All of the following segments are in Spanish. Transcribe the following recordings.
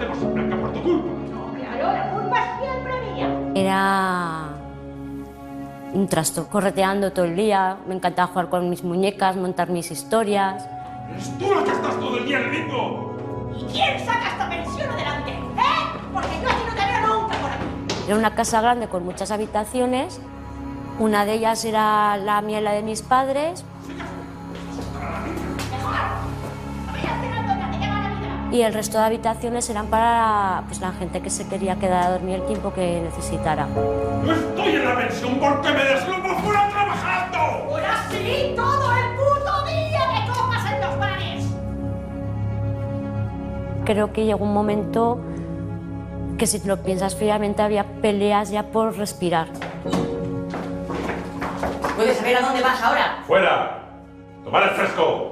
perdemos en Blanca por tu culpa. No, claro, la culpa es siempre mía. Era un trasto, correteando todo el día. Me encantaba jugar con mis muñecas, montar mis historias. ¡Es tú la que estás todo el día en el bingo! ¿Y quién saca esta pensión adelante? Porque yo a ti no te veo nunca por aquí. Era una casa grande con muchas habitaciones. Una de ellas era la mía y la de mis padres. Y el resto de habitaciones eran para la gente que se quería quedar a dormir el tiempo que necesitara. ¡No estoy en la pensión porque me deslumbro fuera trabajando! ¡Ahora sí! ¡Todo el puto día que comas en los bares! Creo que llegó un momento que, si lo piensas fríamente, había peleas ya por respirar. ¿Puedes saber a dónde vas ahora? ¡Fuera! ¡Tomar el fresco!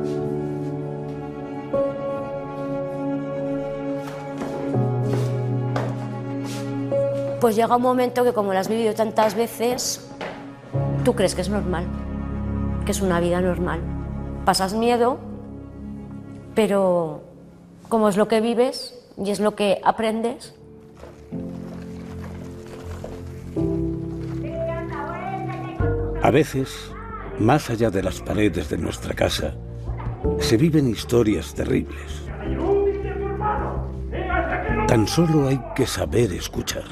Pues llega un momento que, como lo has vivido tantas veces, tú crees que es normal, que es una vida normal. Pasas miedo, pero como es lo que vives y es lo que aprendes. A veces, más allá de las paredes de nuestra casa, se viven historias terribles. Tan solo hay que saber escuchar.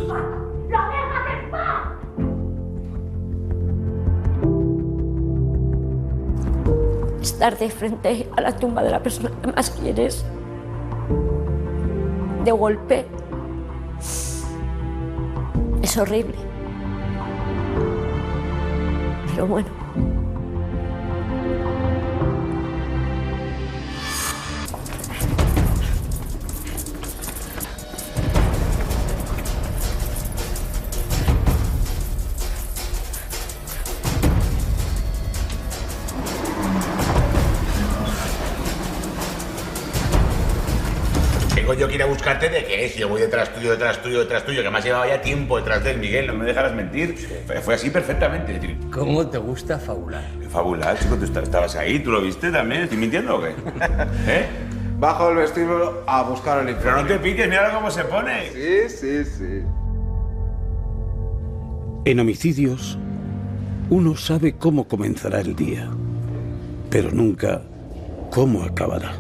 Estar de frente a la tumba de la persona que más quieres, de golpe, es horrible. Pero bueno. Tengo yo que ir a buscarte de qué es. Yo voy detrás tuyo, que me has llevado ya tiempo detrás de él, Miguel, no me dejarás mentir. Fue así perfectamente. Es decir, ¿cómo te gusta fabular? fabular, chico, tú estabas ahí, ¿tú lo viste también? ¿Estoy mintiendo o qué? ¿Eh? Bajo el vestíbulo a buscar el informe. Pero no te piques, mira cómo se pone. Sí. En homicidios, uno sabe cómo comenzará el día, pero nunca cómo acabará.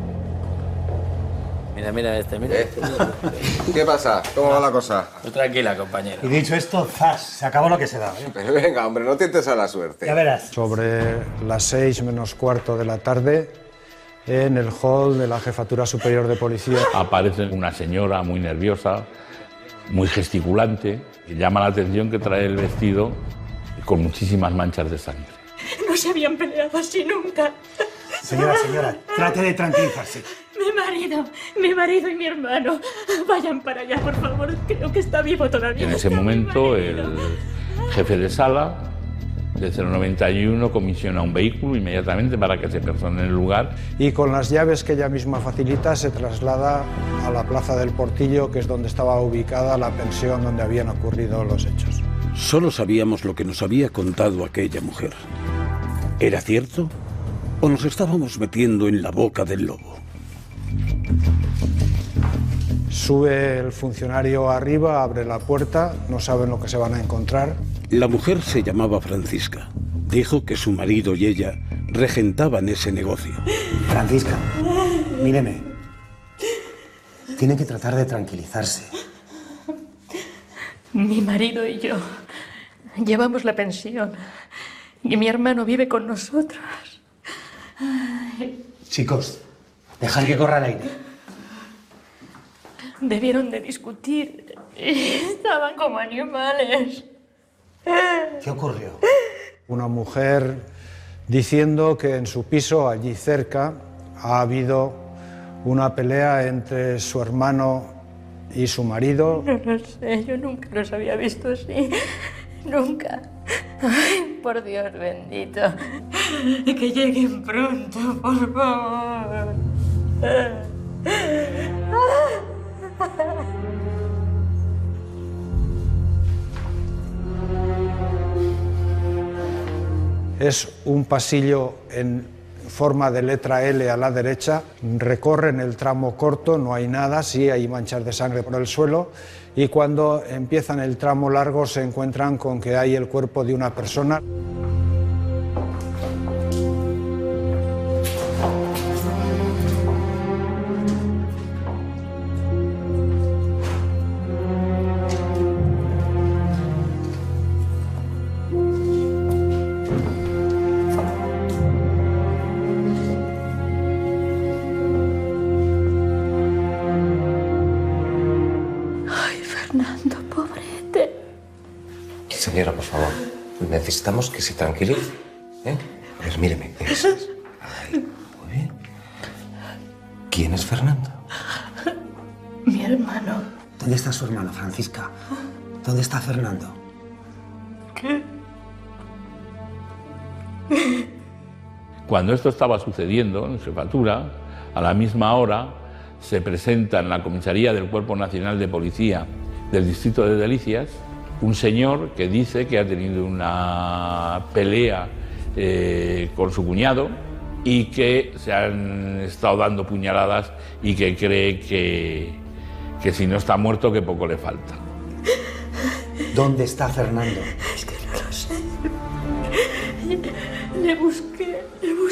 Mira este. ¿Qué pasa? ¿Cómo va la cosa? Tú tranquila, compañero. Y dicho esto, ¡zas! Se acabó lo que se daba. Pero venga, hombre, no tientes a la suerte. Ya verás. Sobre las 6 menos cuarto de la tarde, en el hall de la Jefatura Superior de Policía. Aparece una señora muy nerviosa, muy gesticulante, que llama la atención que trae el vestido con muchísimas manchas de sangre. No se habían peleado así nunca. Señora, trate de tranquilizarse. Mi marido y mi hermano. Vayan para allá, por favor. Creo que está vivo todavía. En ese momento, el jefe de sala de 091 comisiona un vehículo inmediatamente para que se persone en el lugar. Y con las llaves que ella misma facilita, se traslada a la Plaza del Portillo, que es donde estaba ubicada la pensión donde habían ocurrido los hechos. Solo sabíamos lo que nos había contado aquella mujer. ¿Era cierto? ¿O nos estábamos metiendo en la boca del lobo? Sube el funcionario arriba, abre la puerta, no saben lo que se van a encontrar. La mujer se llamaba Francisca. Dijo que su marido y ella regentaban ese negocio. Francisca, míreme. Tiene que tratar de tranquilizarse. Mi marido y yo llevamos la pensión y mi hermano vive con nosotros. Ay. Chicos, dejad que corra el aire. Debieron de discutir. Estaban como animales. ¿Qué ocurrió? Una mujer diciendo que en su piso, allí cerca, ha habido una pelea entre su hermano y su marido. No lo sé, yo nunca los había visto así. Nunca. Ay, por Dios bendito. Que lleguen pronto, por favor. Es un pasillo forma de letra L a la derecha, recorren el tramo corto, no hay nada, sí hay manchas de sangre por el suelo, y cuando empiezan el tramo largo se encuentran con que hay el cuerpo de una persona. Fernando, pobrete. Señora, por favor, necesitamos que se tranquilice. A ver, míreme. Eso es. Ahí, muy bien. ¿Quién es Fernando? Mi hermano. ¿Dónde está su hermano, Francisca? ¿Dónde está Fernando? ¿Qué? Cuando esto estaba sucediendo en Jefatura, a la misma hora se presenta en la comisaría del Cuerpo Nacional de Policía del Distrito de Delicias un señor que dice que ha tenido una pelea con su cuñado y que se han estado dando puñaladas y que cree que si no está muerto, que poco le falta. ¿Dónde está Fernando? Es que no lo sé. Le busqué.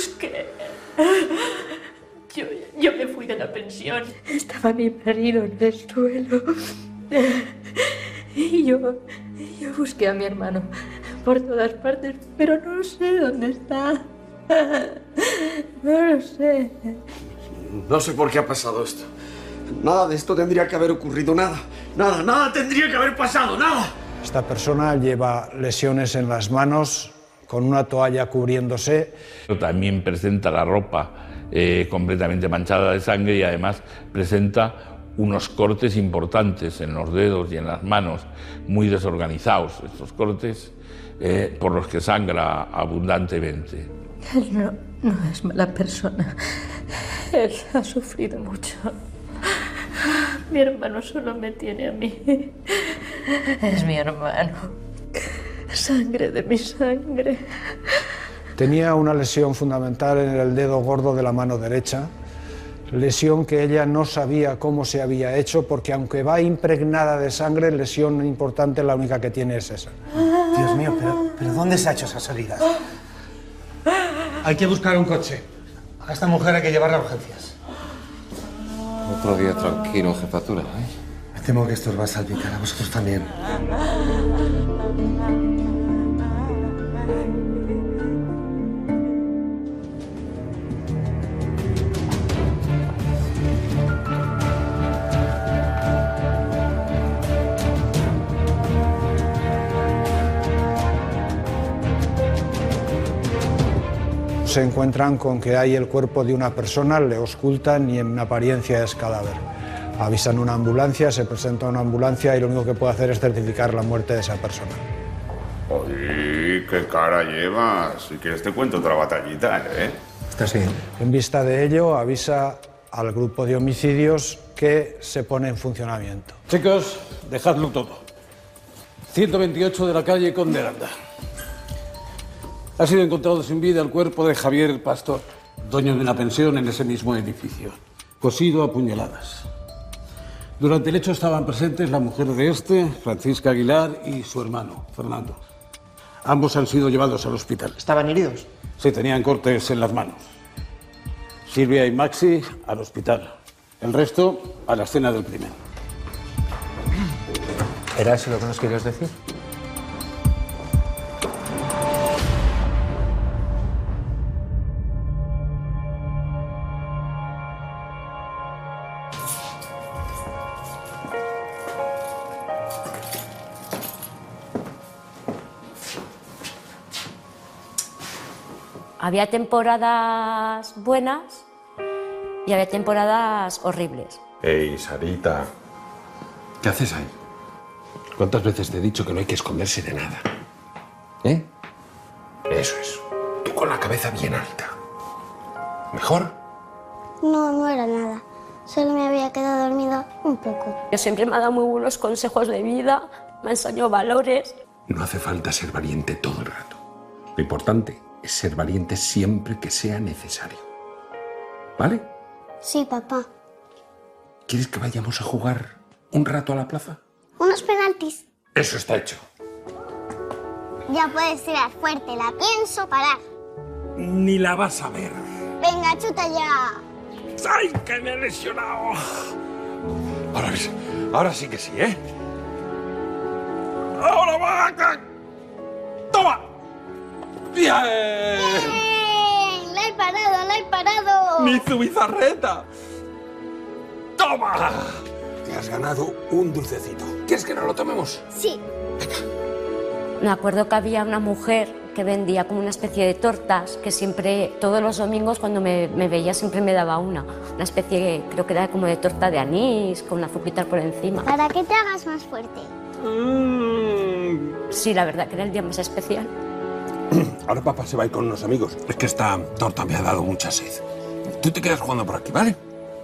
Yo me fui de la pensión. Estaba mi marido en el suelo. Y yo busqué a mi hermano por todas partes, pero no sé dónde está. No lo sé. No sé por qué ha pasado esto. Nada de esto tendría que haber ocurrido, nada tendría que haber pasado, nada. Esta persona lleva lesiones en las manos, con una toalla cubriéndose. También presenta la ropa completamente manchada de sangre y además presenta unos cortes importantes en los dedos y en las manos, muy desorganizados, estos cortes por los que sangra abundantemente. Él no es mala persona. Él ha sufrido mucho. Mi hermano solo me tiene a mí. Es mi hermano. Sangre de mi sangre. Tenía una lesión fundamental en el dedo gordo de la mano derecha, lesión que ella no sabía cómo se había hecho, porque aunque va impregnada de sangre, lesión importante, la única que tiene es esa. Dios mío, pero ¿dónde se ha hecho esas heridas? Hay que buscar un coche. A esta mujer hay que llevarla a urgencias. Otro día tranquilo, Jefatura, Me temo que esto os va a salpicar a vosotros también. Se encuentran con que hay el cuerpo de una persona, le auscultan y en apariencia es cadáver. Avisan una ambulancia, se presenta una ambulancia y lo único que puede hacer es certificar la muerte de esa persona. Oye, qué cara llevas. Si quieres te cuento otra batallita, ¿Estás bien? En vista de ello, avisa al grupo de homicidios que se pone en funcionamiento. Chicos, dejadlo todo. 128 de la calle Conde Aranda. Ha sido encontrado sin vida el cuerpo de Javier Pastor, dueño de una pensión en ese mismo edificio, cosido a puñaladas. Durante el hecho estaban presentes la mujer de este, Francisca Aguilar, y su hermano, Fernando. Ambos han sido llevados al hospital. ¿Estaban heridos? Sí, tenían cortes en las manos. Silvia y Maxi al hospital. El resto a la escena del crimen. ¿Era eso lo que nos querías decir? Había temporadas buenas y había temporadas horribles. Ey, Sarita. ¿Qué haces ahí? ¿Cuántas veces te he dicho que no hay que esconderse de nada? ¿Eh? Eso es. Tú con la cabeza bien alta. ¿Mejor? No era nada. Solo me había quedado dormido un poco. Yo siempre me ha dado muy buenos consejos de vida, me enseñó valores. No hace falta ser valiente todo el rato. Lo importante es ser valiente siempre que sea necesario. ¿Vale? Sí, papá. ¿Quieres que vayamos a jugar un rato a la plaza? Unos penaltis. Eso está hecho. Ya puedes tirar fuerte, la pienso parar. Ni la vas a ver. Venga, chuta ya. ¡Ay, que me he lesionado! Ahora sí que sí, ¿eh? ¡Ahora va! ¡Toma! ¡Bien! ¡Bien! ¡La he parado, la he parado! ¡Mi Zubizarreta! ¡Toma! Te has ganado un dulcecito. ¿Quieres que nos lo tomemos? Sí. Me acuerdo que había una mujer que vendía como una especie de tortas, que siempre, todos los domingos cuando me veía siempre me daba una especie, creo que era como de torta de anís, con una azuquita por encima. ¿Para que te hagas más fuerte? Sí, la verdad que era el día más especial. Ahora papá se va a ir con unos amigos. Es que esta torta me ha dado mucha sed. Tú te quedas jugando por aquí, ¿vale?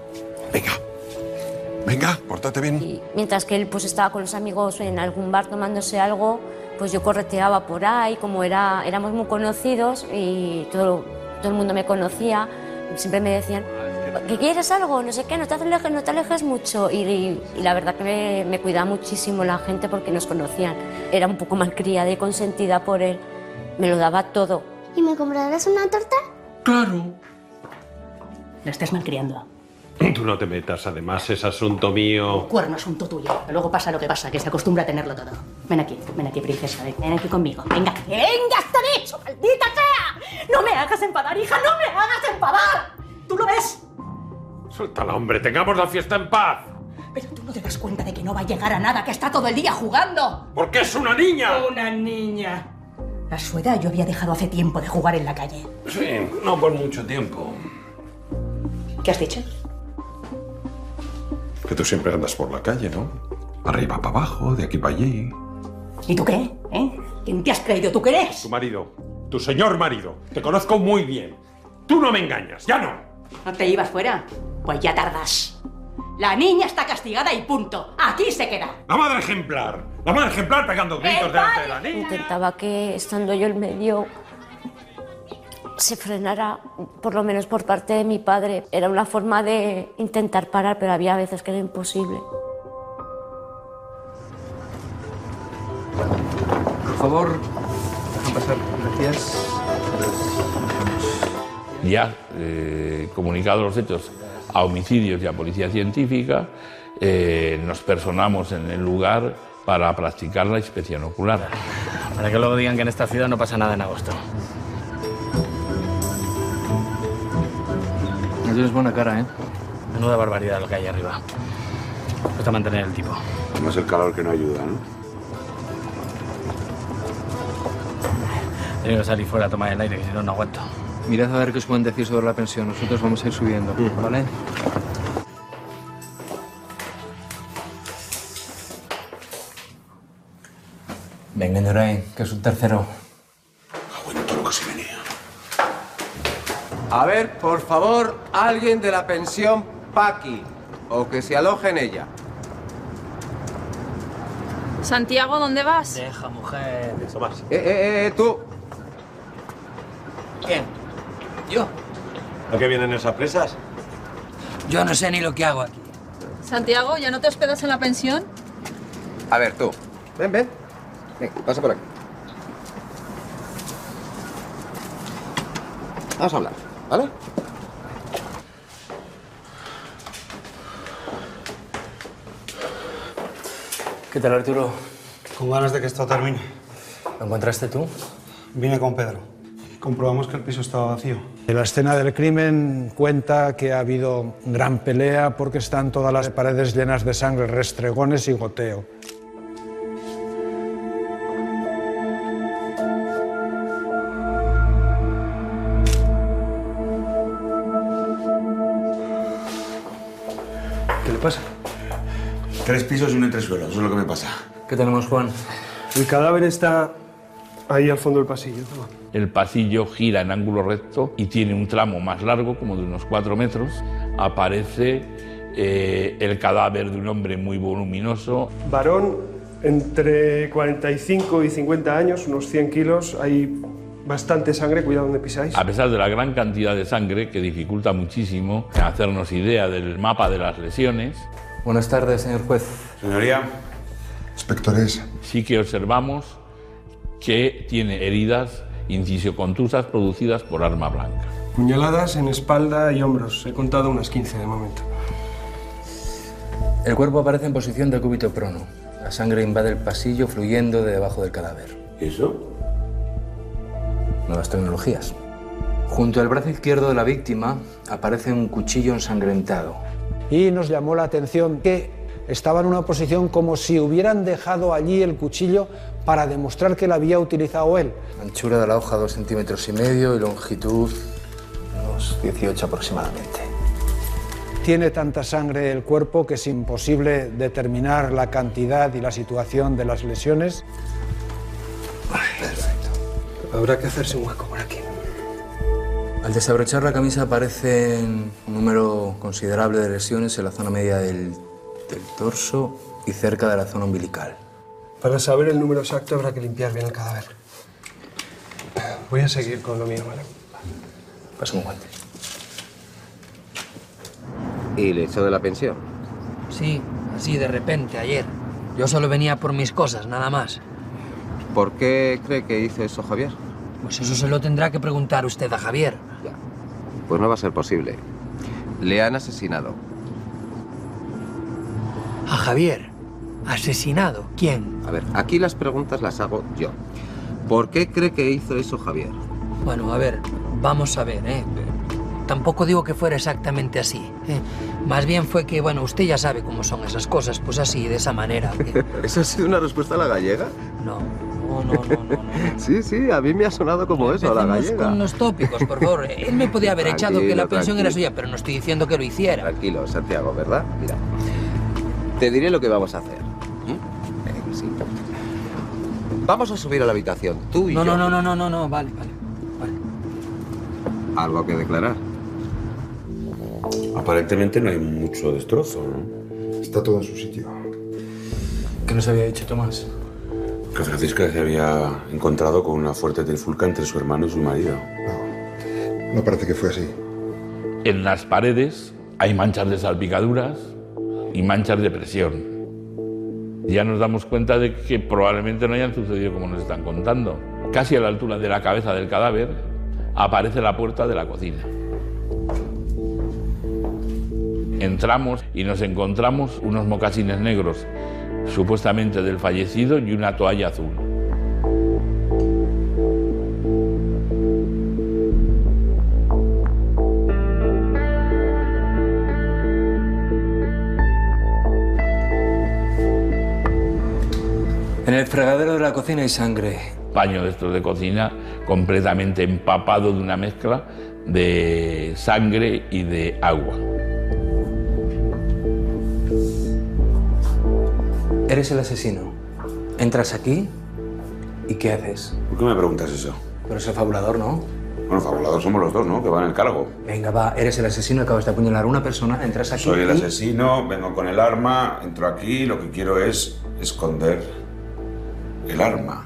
Venga, pórtate bien. Y mientras que él pues estaba con los amigos en algún bar tomándose algo, pues yo correteaba por ahí, como éramos muy conocidos y todo el mundo me conocía, siempre me decían, ¿que quieres algo? No sé qué, no te alejes mucho. Y la verdad que me cuidaba muchísimo la gente porque nos conocían. Era un poco malcriada y consentida por él. Me lo daba todo. ¿Y me comprarás una torta? Claro. La estás malcriando. Tú no te metas, además es asunto mío. Cuerno, asunto tuyo. Luego pasa lo que pasa, que se acostumbra a tenerlo todo. Ven aquí, princesa, ven aquí conmigo. Venga, venga, está dicho, maldita sea. No me hagas enfadar, hija, no me hagas enfadar. ¿Tú lo ves? Suéltala, hombre, tengamos la fiesta en paz. Pero tú no te das cuenta de que no va a llegar a nada, que está todo el día jugando. Porque es una niña. Una niña. A su edad yo había dejado hace tiempo de jugar en la calle. Sí, no por mucho tiempo. ¿Qué has dicho? Que tú siempre andas por la calle, ¿no? Arriba para abajo, de aquí para allí. ¿Y tú qué? ¿Quién te has creído? ¿Tú qué eres? Tu marido, tu señor marido. Te conozco muy bien. Tú no me engañas, ya no. ¿No te ibas fuera? Pues ya tardas. La niña está castigada y punto. Aquí se queda. La madre ejemplar pegando gritos delante de la niña. Intentaba que, estando yo en medio, se frenara, por lo menos por parte de mi padre. Era una forma de intentar parar, pero había veces que era imposible. Por favor, dejan pasar. Gracias. Ya comunicados los hechos a homicidios y a policía científica, nos personamos en el lugar para practicar la inspección ocular. Para que luego digan que en esta ciudad no pasa nada en agosto. No tienes buena cara, ¿eh? Menuda barbaridad lo que hay arriba. Cuesta mantener el tipo. Además el calor que no ayuda, ¿no? Tengo que salir fuera a tomar el aire, que si no, no aguanto. Mirad a ver qué os pueden decir sobre la pensión. Nosotros vamos a ir subiendo, ¿vale? Venga, Indurain, que es un tercero. Bueno, todo lo que se venía. A ver, por favor, alguien de la pensión Paqui, o que se aloje en ella. Santiago, ¿dónde vas? Deja, mujer. Eso más. Tú. ¿Quién? ¿Yo? ¿A qué vienen esas presas? Yo no sé ni lo que hago aquí. Santiago, ¿ya no te hospedas en la pensión? A ver, tú. Ven. Ven, pasa por aquí. Vamos a hablar, ¿vale? ¿Qué tal, Arturo? Con ganas de que esto termine. ¿Lo encontraste tú? Vine con Pedro. Comprobamos que el piso estaba vacío. En la escena del crimen cuenta que ha habido gran pelea porque están todas las paredes llenas de sangre, restregones y goteo. ¿Qué le pasa? 3 pisos y un entresuelo, eso es lo que me pasa. ¿Qué tenemos, Juan? El cadáver está ahí al fondo del pasillo. El pasillo gira en ángulo recto y tiene un tramo más largo, como de unos 4 metros. Aparece el cadáver de un hombre muy voluminoso. Varón entre 45 y 50 años, unos 100 kilos. Hay Bastante sangre, cuidado donde pisáis. A pesar de la gran cantidad de sangre que dificulta muchísimo hacernos idea del mapa de las lesiones. Buenas tardes, señor juez. Señoría. Inspectores. Sí que observamos que tiene heridas incisiocontusas producidas por arma blanca. Puñaladas en espalda y hombros. He contado unas 15 de momento. El cuerpo aparece en posición de cúbito prono. La sangre invade el pasillo fluyendo de debajo del cadáver. ¿Y eso? Nuevas tecnologías. Junto al brazo izquierdo de la víctima aparece un cuchillo ensangrentado. Y nos llamó la atención que estaba en una posición como si hubieran dejado allí el cuchillo para demostrar que lo había utilizado él. Anchura de la hoja 2,5 centímetros y longitud unos 18 aproximadamente. Tiene tanta sangre el cuerpo que es imposible determinar la cantidad y la situación de las lesiones. Perfecto. Habrá que hacerse un hueco por aquí. Al desabrochar la camisa aparecen un número considerable de lesiones en la zona media del torso y cerca de la zona umbilical. Para saber el número exacto habrá que limpiar bien el cadáver. Voy a seguir con lo mío, ¿vale? Pásame un guante. ¿Y le echó de la pensión? Sí, así de repente, ayer. Yo solo venía por mis cosas, nada más. ¿Por qué cree que hizo eso Javier? Pues eso se lo tendrá que preguntar usted a Javier. Ya. Pues no va a ser posible. Le han asesinado. ¿A Javier? ¿Asesinado? ¿Quién? A ver, aquí las preguntas las hago yo. ¿Por qué cree que hizo eso Javier? Bueno, a ver, vamos a ver, ¿eh? Tampoco digo que fuera exactamente así, ¿eh? Más bien fue que, bueno, usted ya sabe cómo son esas cosas, pues así, de esa manera. Que... ¿Eso ha sido una respuesta a la gallega? No. Sí, sí, a mí me ha sonado como eso, a la gallega. Con los tópicos, por favor. Él me podía haber echado que la pensión era suya, pero no estoy diciendo que lo hiciera. Tranquilo, Santiago, ¿verdad? Mira, te diré lo que vamos a hacer. Sí. Vamos a subir a la habitación, tú y yo. No, vale. ¿Algo que declarar? Aparentemente no hay mucho destrozo, ¿no? Está todo en su sitio. ¿Qué nos había dicho Tomás? Que Francisca se había encontrado con una fuerte trifulca entre su hermano y su marido. No parece que fue así. En las paredes hay manchas de salpicaduras y manchas de presión. Ya nos damos cuenta de que probablemente no hayan sucedido como nos están contando. Casi a la altura de la cabeza del cadáver aparece la puerta de la cocina. Entramos y nos encontramos unos mocasines negros, supuestamente del fallecido, y una toalla azul. En el fregadero de la cocina hay sangre. Paño de estos de cocina completamente empapado de una mezcla de sangre y de agua. Eres el asesino. Entras aquí y ¿qué haces? ¿Por qué me preguntas eso? Pero es el fabulador, ¿no? Bueno, fabulador somos los dos, ¿no? Que van en el cargo. Venga, va, eres el asesino, acabas de apuñalar a una persona, entras aquí. Soy el asesino, vengo con el arma, entro aquí, lo que quiero es esconder el arma.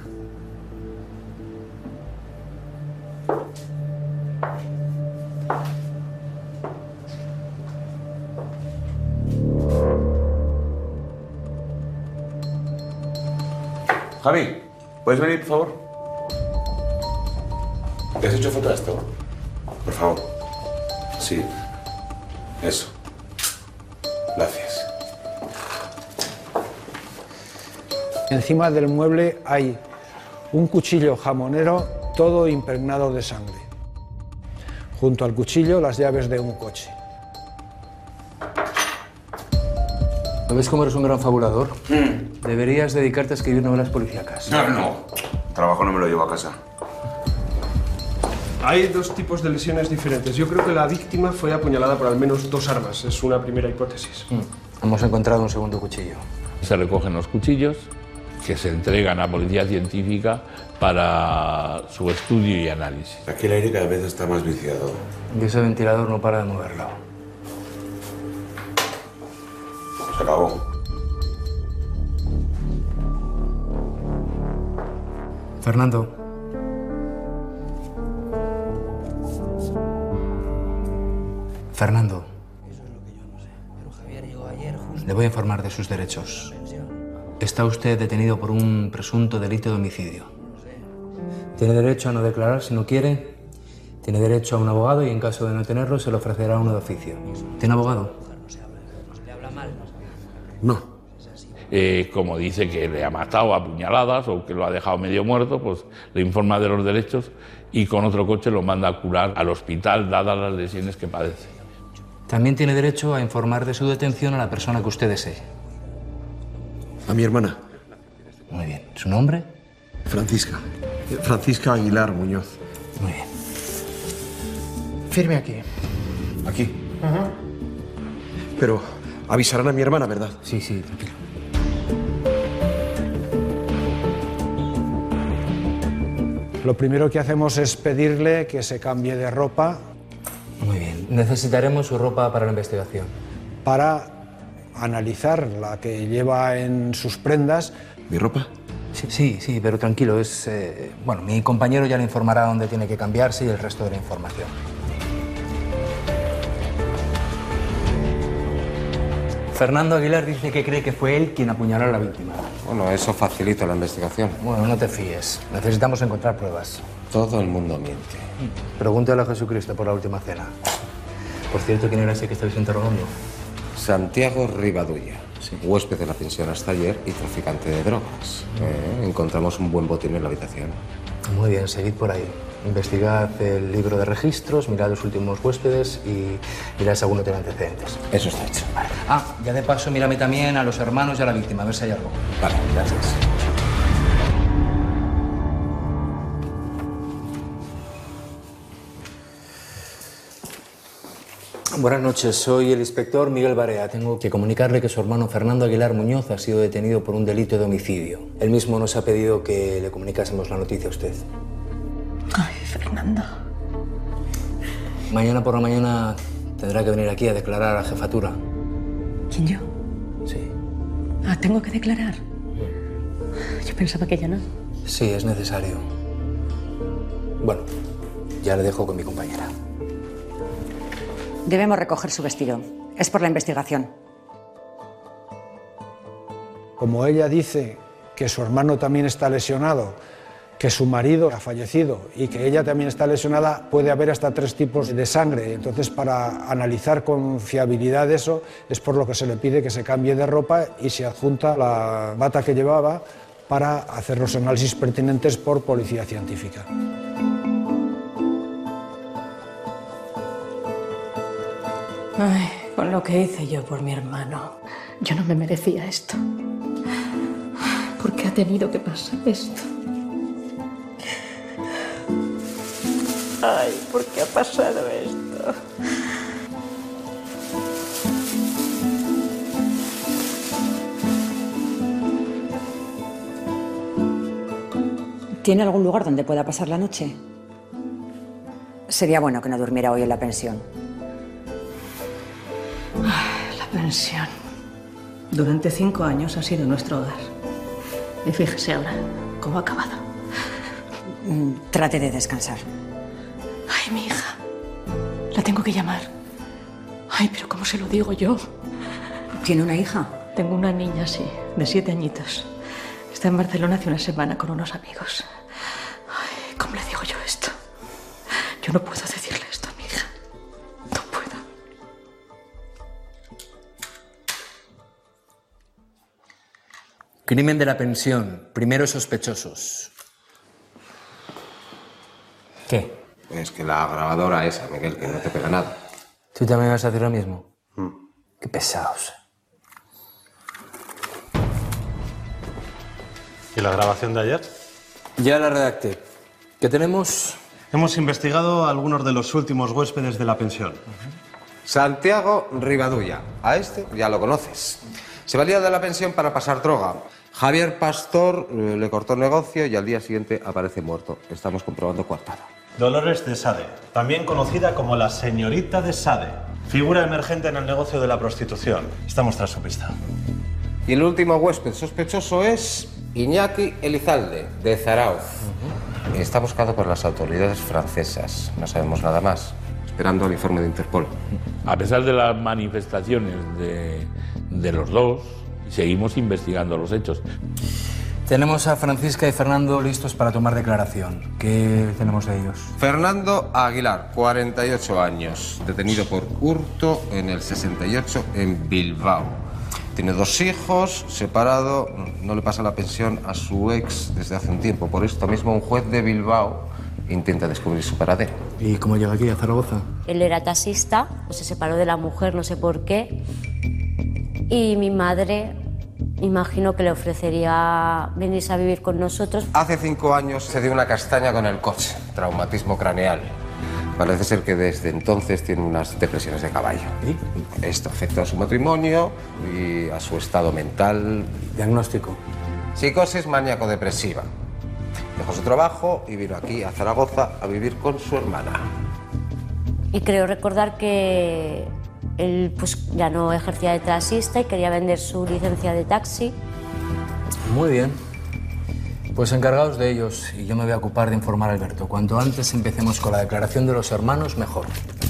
Javi, ¿puedes venir, por favor? ¿Te has hecho foto de esto? Por favor. Sí. Eso. Gracias. Encima del mueble hay un cuchillo jamonero todo impregnado de sangre. Junto al cuchillo, las llaves de un coche. ¿Lo ves como eres un gran fabulador? Deberías dedicarte a escribir novelas policíacas. No. El trabajo no me lo llevo a casa. Hay dos tipos de lesiones diferentes. Yo creo que la víctima fue apuñalada por al menos 2 armas. Es una primera hipótesis. Hemos encontrado un segundo cuchillo. Se recogen los cuchillos que se entregan a Policía Científica para su estudio y análisis. Aquí el aire cada vez está más viciado. Y ese ventilador no para de moverlo. Se acabó. Fernando, Fernando, le voy a informar de sus derechos. Está usted detenido por un presunto delito de homicidio. Tiene derecho a no declarar si no quiere. Tiene derecho a un abogado y en caso de no tenerlo se le ofrecerá uno de oficio. ¿Tiene abogado? No. Como dice que le ha matado a puñaladas o que lo ha dejado medio muerto, pues le informa de los derechos y con otro coche lo manda a curar al hospital, dadas las lesiones que padece. También tiene derecho a informar de su detención a la persona que usted desee. A mi hermana. Muy bien. ¿Su nombre? Francisca. Francisca Aguilar Muñoz. Muy bien. Firme aquí. ¿Aquí? Pero avisarán a mi hermana, ¿verdad? Sí, sí, tranquilo. Lo primero que hacemos es pedirle que se cambie de ropa. Muy bien. Necesitaremos su ropa para la investigación. Para analizar la que lleva en sus prendas. ¿Mi ropa? Sí, pero tranquilo. Bueno, mi compañero ya le informará dónde tiene que cambiarse y el resto de la información. Fernando Aguilar dice que cree que fue él quien apuñaló a la víctima. Bueno, eso facilita la investigación. Bueno, no te fíes. Necesitamos encontrar pruebas. Todo el mundo miente. Pregúntale a Jesucristo por la última cena. Por cierto, ¿quién era ese que estabais interrogando? Santiago Rivadulla, huésped de la pensión hasta ayer y traficante de drogas. Encontramos un buen botín en la habitación. Muy bien, seguid por ahí. Investigad el libro de registros, mirad los últimos huéspedes y mirad si alguno tiene antecedentes. Eso está hecho. Vale. Ya de paso, mírame también a los hermanos y a la víctima, a ver si hay algo. Vale, gracias. Buenas noches, soy el inspector Miguel Barea. Tengo que comunicarle que su hermano Fernando Aguilar Muñoz ha sido detenido por un delito de homicidio. Él mismo nos ha pedido que le comunicásemos la noticia a usted. Ay, Fernando. Mañana por la mañana tendrá que venir aquí a declarar a la jefatura. ¿Quién, yo? Sí. Ah, ¿tengo que declarar? Yo pensaba que ya no. Sí, es necesario. Bueno, ya le dejo con mi compañera. Debemos recoger su vestido. Es por la investigación. Como ella dice que su hermano también está lesionado, que su marido ha fallecido y que ella también está lesionada, puede haber hasta 3 tipos de sangre. Entonces, para analizar con fiabilidad eso, es por lo que se le pide que se cambie de ropa y se adjunta la bata que llevaba para hacer los análisis pertinentes por policía científica. Ay, con lo que hice yo por mi hermano. Yo no me merecía esto. ¿Por qué ha tenido que pasar esto? Ay, ¿por qué ha pasado esto? ¿Tiene algún lugar donde pueda pasar la noche? Sería bueno que no durmiera hoy en la pensión. La pensión. Durante 5 años ha sido nuestro hogar. Y fíjese ahora cómo ha acabado. Trate de descansar. Ay, mi hija. La tengo que llamar. Ay, pero ¿cómo se lo digo yo? ¿Tiene una hija? Tengo una niña, sí, de 7 añitos. Está en Barcelona hace una semana con unos amigos. Ay, ¿cómo le digo yo esto? Yo no puedo decirle esto a mi hija. No puedo. Crimen de la pensión. Primeros sospechosos. ¿Qué? Es que la grabadora esa, Miguel, que no te pega nada. ¿Tú también vas a hacer lo mismo? Qué pesados. ¿Y la grabación de ayer? Ya la redacté. ¿Qué tenemos? Hemos investigado a algunos de los últimos huéspedes de la pensión. Santiago Rivadulla. A este ya lo conoces. Se valía de la pensión para pasar droga. Javier Pastor le cortó el negocio y al día siguiente aparece muerto. Estamos comprobando coartada. Dolores de Sade, también conocida como la señorita de Sade. Figura emergente en el negocio de la prostitución. Estamos tras su pista. Y el último huésped sospechoso es Iñaki Elizalde, de Zarauz. Está buscado por las autoridades francesas. No sabemos nada más. esperando al informe de Interpol. A pesar de las manifestaciones de los dos, seguimos investigando los hechos. Tenemos a Francisca y Fernando listos para tomar declaración. ¿Qué tenemos de ellos? Fernando Aguilar, 48 años, detenido por hurto en el 68 en Bilbao. Tiene 2 hijos, separado, no le pasa la pensión a su ex desde hace un tiempo. Por esto mismo un juez de Bilbao intenta descubrir su paradero. ¿Y cómo llega aquí a Zaragoza? Él era taxista, pues se separó de la mujer, no sé por qué. Y mi madre, imagino que le ofrecería venirse a vivir con nosotros. Hace 5 años se dio una castaña con el coche, traumatismo craneal. Parece ser que desde entonces tiene unas depresiones de caballo. ¿Y? Esto afecta a su matrimonio y a su estado mental. ¿Diagnóstico? Psicosis maníaco-depresiva. Dejó su trabajo y vino aquí, a Zaragoza, a vivir con su hermana. Y creo recordar que él pues, ya no ejercía de taxista y quería vender su licencia de taxi. Muy bien. Pues encargados de ellos, y yo me voy a ocupar de informar a Alberto. Cuanto antes empecemos con la declaración de los hermanos, mejor.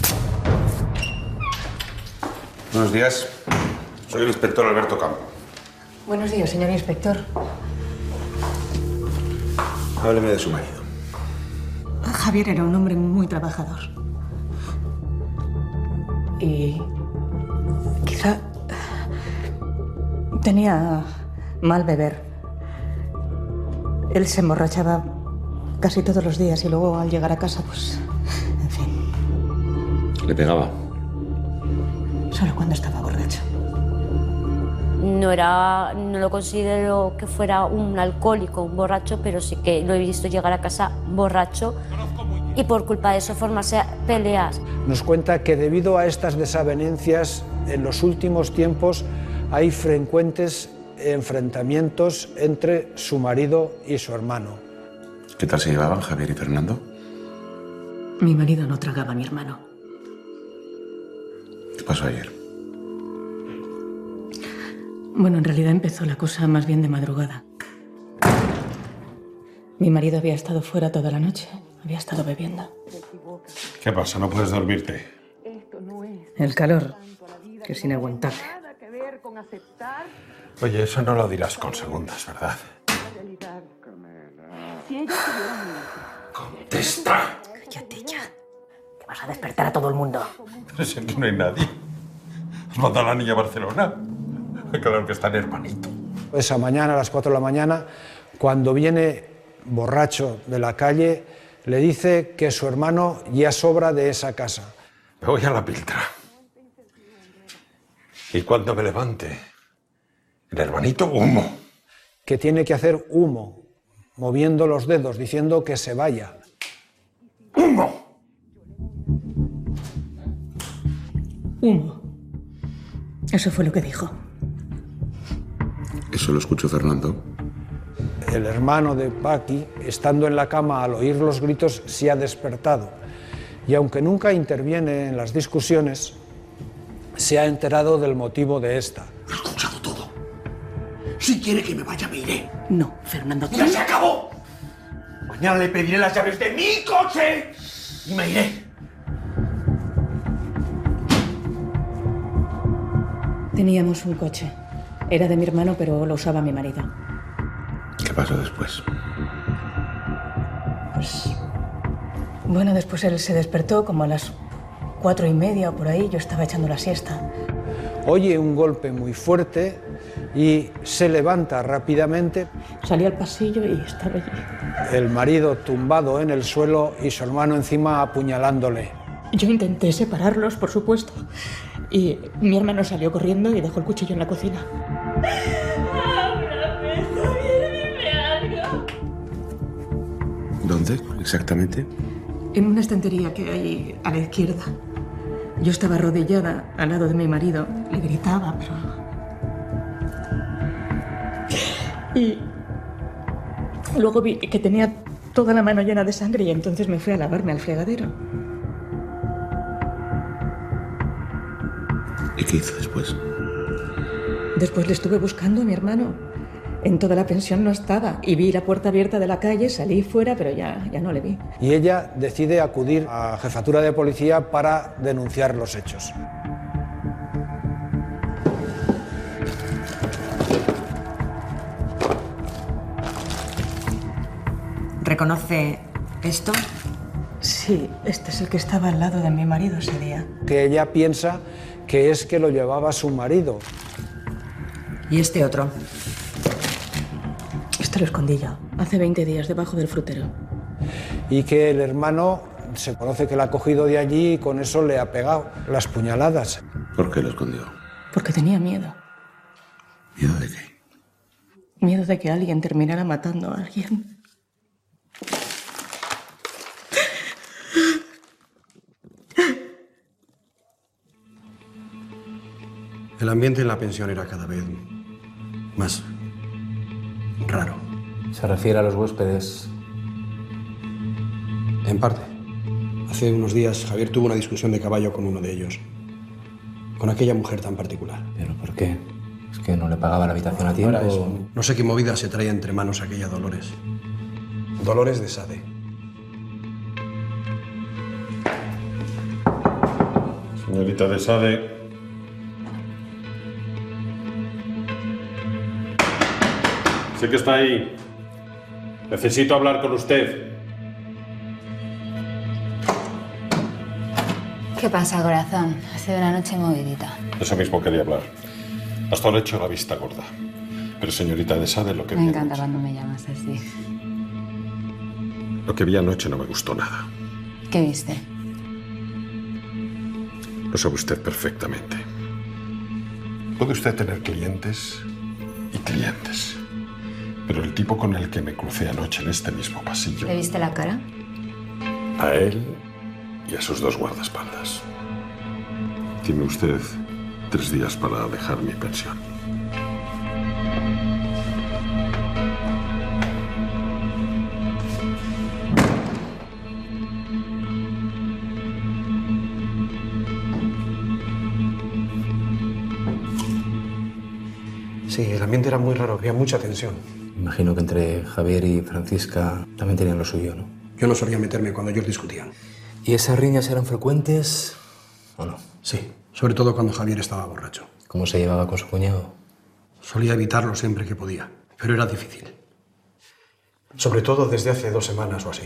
Buenos días. Soy el inspector Alberto Campo. Buenos días, señor inspector. Hábleme de su marido. Javier era un hombre muy trabajador. Y quizá tenía mal beber. Él se emborrachaba casi todos los días y luego al llegar a casa, pues, en fin. ¿Le pegaba? Solo cuando estaba borracho. No lo considero que fuera un alcohólico, un borracho, pero sí que lo he visto llegar a casa borracho y por culpa de eso formarse peleas. Nos cuenta que debido a estas desavenencias, en los últimos tiempos hay frecuentes enfrentamientos entre su marido y su hermano. ¿Qué tal se llevaban Javier y Fernando? Mi marido no tragaba a mi hermano. ¿Qué pasó ayer? Bueno, en realidad empezó la cosa más bien de madrugada. Mi marido había estado fuera toda la noche. Había estado bebiendo. ¿Qué pasa? ¿No puedes dormirte? El calor, que es inaguantable. Oye, eso no lo dirás con segundas, ¿verdad? ¡Contesta! Cállate ya. Que vas a despertar a todo el mundo. Pero si aquí no hay nadie. ¿Has mandado a la niña a Barcelona? Claro que está en hermanito. Esa mañana, a las 4 de la mañana, cuando viene borracho de la calle, le dice que su hermano ya sobra de esa casa. Me voy a la Piltra. Y cuando me levante, el hermanito, humo. Que tiene que hacer humo, moviendo los dedos, diciendo que se vaya. ¡Humo! Humo. Eso fue lo que dijo. ¿Eso lo escuchó Fernando? El hermano de Paqui, estando en la cama al oír los gritos, se ha despertado. Y aunque nunca interviene en las discusiones, se ha enterado del motivo de esta. Lo he escuchado todo. Si quiere que me vaya, me iré. No, Fernando. ¡Ya se acabó! Mañana le pediré las llaves de mi coche y me iré. Teníamos un coche. Era de mi hermano, pero lo usaba mi marido. ¿Qué pasó después? Pues... Bueno, después él se despertó como a las 4:30 o por ahí. Yo estaba echando la siesta. Oye un golpe muy fuerte y se levanta rápidamente. Salí al pasillo y estaba allí. El marido tumbado en el suelo y su hermano encima apuñalándole. Yo intenté separarlos, por supuesto. Y mi hermano salió corriendo y dejó el cuchillo en la cocina. ¡Ábrame, Javier, dime algo! ¿Dónde exactamente? En una estantería que hay a la izquierda. Yo estaba arrodillada al lado de mi marido. Le gritaba, pero... Y luego vi que tenía toda la mano llena de sangre y entonces me fui a lavarme al fregadero. ¿Y qué hizo después? Después le estuve buscando a mi hermano En toda la pensión no estaba. Y vi la puerta abierta de la calle, salí fuera, pero ya no le vi. Y ella decide acudir a Jefatura de Policía para denunciar los hechos. ¿Reconoce esto? Sí, este es el que estaba al lado de mi marido ese día. Que ella piensa que es que lo llevaba su marido. ¿Y este otro? Este lo escondí yo, hace 20 días, debajo del frutero. Y que el hermano se conoce que la ha cogido de allí y con eso le ha pegado las puñaladas. ¿Por qué lo escondió? Porque tenía miedo. ¿Miedo de qué? Miedo de que alguien terminara matando a alguien. El ambiente en la pensión era cada vez más raro. ¿Se refiere a los huéspedes? En parte. Hace unos días Javier tuvo una discusión de caballo con uno de ellos. Con aquella mujer tan particular. ¿Pero por qué? ¿Es que no le pagaba la habitación a tiempo? Ahora eso. No sé qué movida se traía entre manos aquella Dolores. Dolores de Sade. Señorita de Sade. Sé que está ahí. Necesito hablar con usted. ¿Qué pasa, corazón? Ha sido una noche movidita. Eso mismo quería hablar. Hasta ahora he hecho la vista gorda. Pero señorita de Sade, lo que Me vi encanta anoche, cuando me llamas así. lo que vi anoche no me gustó nada. ¿Qué viste? Lo sabe usted perfectamente. Puede usted tener clientes y clientes. Pero el tipo con el que me crucé anoche en este mismo pasillo, ¿Le viste la cara? a él y a sus dos guardaespaldas. Tiene usted 3 días para dejar mi pensión. Sí, el ambiente era muy raro, había mucha tensión. Imagino que entre Javier y Francisca también tenían lo suyo, ¿no? Yo no solía meterme cuando ellos discutían. ¿Y esas riñas eran frecuentes o no? Sí, sobre todo cuando Javier estaba borracho. ¿Cómo se llevaba con su cuñado? Solía evitarlo siempre que podía, pero era difícil. Sobre todo desde hace 2 semanas o así.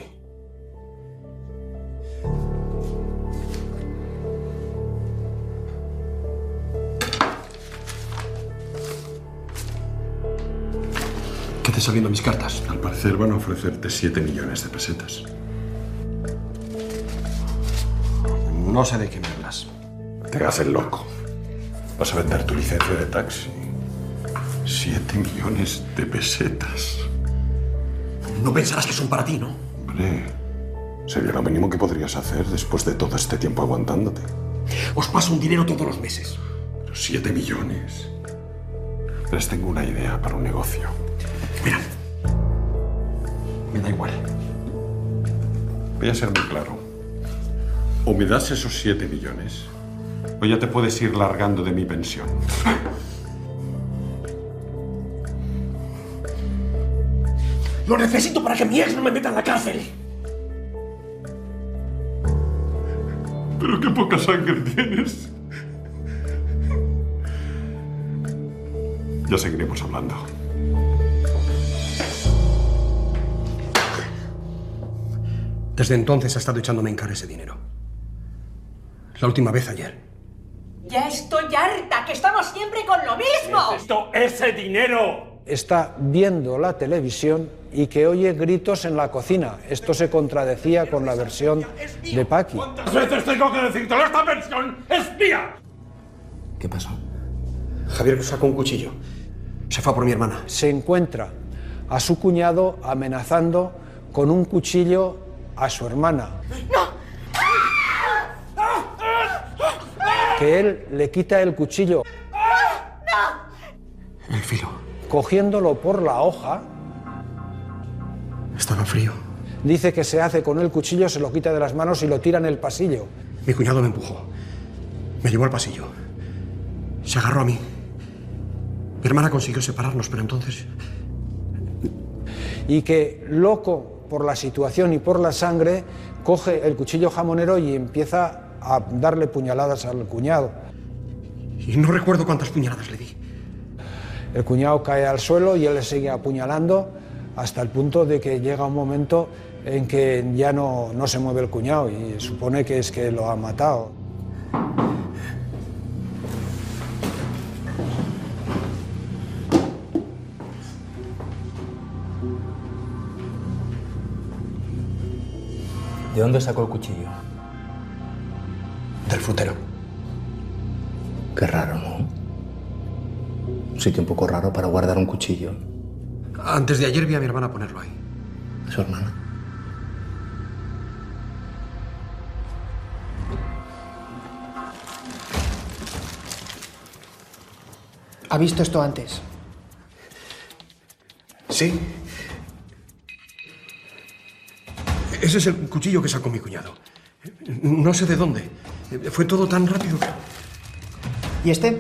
¿Qué te están saliendo mis cartas? Al parecer van a ofrecerte 7 millones de pesetas. No sé de qué me hablas. Te hagas el loco. Vas a vender tu licencia de taxi. 7 millones de pesetas. No pensarás que son para ti, ¿no? Hombre, sería lo mínimo que podrías hacer después de todo este tiempo aguantándote. Os paso un dinero todos los meses. Pero 7 millones. Les tengo una idea para un negocio. Mira, me da igual. Voy a ser muy claro. O me das esos 7 millones, o ya te puedes ir largando de mi pensión. Lo necesito para que mi ex no me meta en la cárcel. Pero qué poca sangre tienes. Ya seguiremos hablando. Desde entonces ha estado echándome en cara ese dinero. La última vez ayer. Ya estoy harta, que estamos siempre con lo mismo. ¡Necesito ese dinero! Está viendo la televisión y que oye gritos en la cocina. Esto se contradecía con la versión de Paqui. ¿Cuántas veces tengo que decírtelo? ¡Esta versión es mía! ¿Qué pasó? Javier sacó un cuchillo. Se fue a por mi hermana. Se encuentra a su cuñado amenazando con un cuchillo a su hermana. Que él le quita el cuchillo. El filo. Cogiéndolo por la hoja. Estaba frío. Dice que se hace con el cuchillo, se lo quita de las manos y lo tira en el pasillo. Mi cuñado me empujó. Me llevó al pasillo. Se agarró a mí. Mi hermana consiguió separarnos, pero entonces y que, loco por la situación y por la sangre, coge el cuchillo jamonero y empieza a darle puñaladas al cuñado. Y no recuerdo cuántas puñaladas le di. El cuñado cae al suelo y él le sigue apuñalando hasta el punto de que llega un momento en que ya no se mueve el cuñado y supone que es que lo ha matado. ¿De dónde sacó el cuchillo? Del frutero. Qué raro, ¿no? Un sitio un poco raro para guardar un cuchillo. Antes de ayer vi a mi hermana ponerlo ahí. ¿Su hermana? ¿Ha visto esto antes? Sí. Ese es el cuchillo que sacó mi cuñado. No sé de dónde. Fue todo tan rápido que... ¿Y este?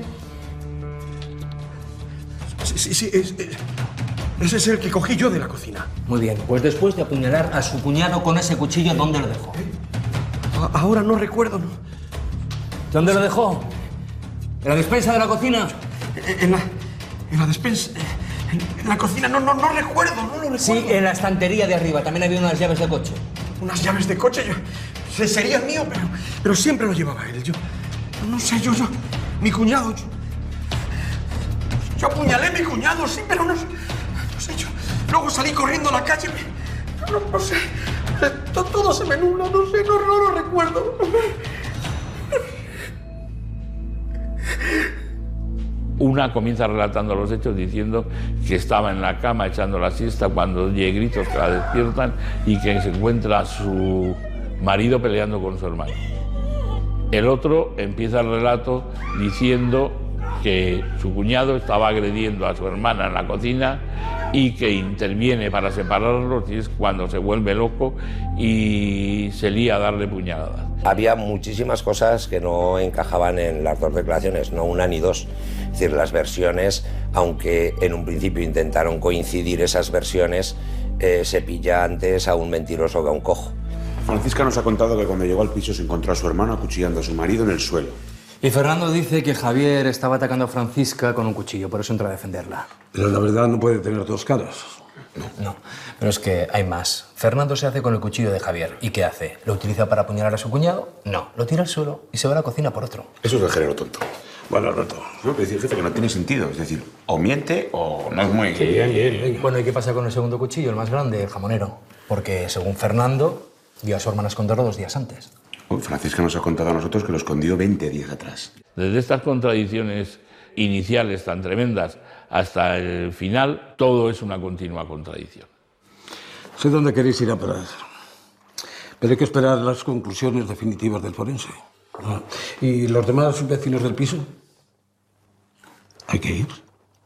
Sí, ese es el que cogí yo de la cocina. Muy bien, pues después de apuñalar a su cuñado con ese cuchillo, ¿dónde lo dejó? Ahora no recuerdo, ¿no? ¿Dónde lo dejó? ¿En la despensa de la cocina? En la despensa... En la cocina, no recuerdo, no lo recuerdo. Sí, en la estantería de arriba. También había unas llaves de coche. ¿Unas llaves de coche? Sería mío, pero siempre lo llevaba él. Yo no sé, mi cuñado... Yo apuñalé a mi cuñado, sí, pero no sé, yo... Luego salí corriendo a la calle, no sé, todo se me nubla, no sé, no lo recuerdo. Una comienza relatando los hechos diciendo que estaba en la cama echando la siesta cuando oye gritos que la despiertan y que se encuentra a su marido peleando con su hermano. El otro empieza el relato diciendo que su cuñado estaba agrediendo a su hermana en la cocina y que interviene para separarlos y es cuando se vuelve loco y se lía a darle puñaladas. Había muchísimas cosas que no encajaban en las dos declaraciones, no una ni dos. Es decir, las versiones, aunque en un principio intentaron coincidir esas versiones, se pilla antes a un mentiroso que a un cojo. Francisca nos ha contado que cuando llegó al piso se encontró a su hermano acuchillando a su marido en el suelo. Y Fernando dice que Javier estaba atacando a Francisca con un cuchillo, por eso entra a defenderla. Pero la verdad no puede tener dos caras. No, pero es que hay más. Fernando se hace con el cuchillo de Javier. ¿Y qué hace? ¿Lo utiliza para apuñalar a su cuñado? No, lo tira al suelo y se va a la cocina por otro. Eso es el género tonto. Bueno, Alberto. No, pero decir, jefe, que no tiene sentido. Es decir, o miente o no es muy... Bien. Bueno, ¿y qué pasa con el segundo cuchillo, el más grande, el jamonero? Porque, según Fernando, vio a su hermana esconderlo 2 días antes. Francisca nos ha contado a nosotros que lo escondió 20 días atrás. Desde estas contradicciones iniciales tan tremendas hasta el final, todo es una continua contradicción. Sé dónde queréis ir a parar. Pero hay que esperar las conclusiones definitivas del forense. ¿Y los demás vecinos del piso? Hay que ir.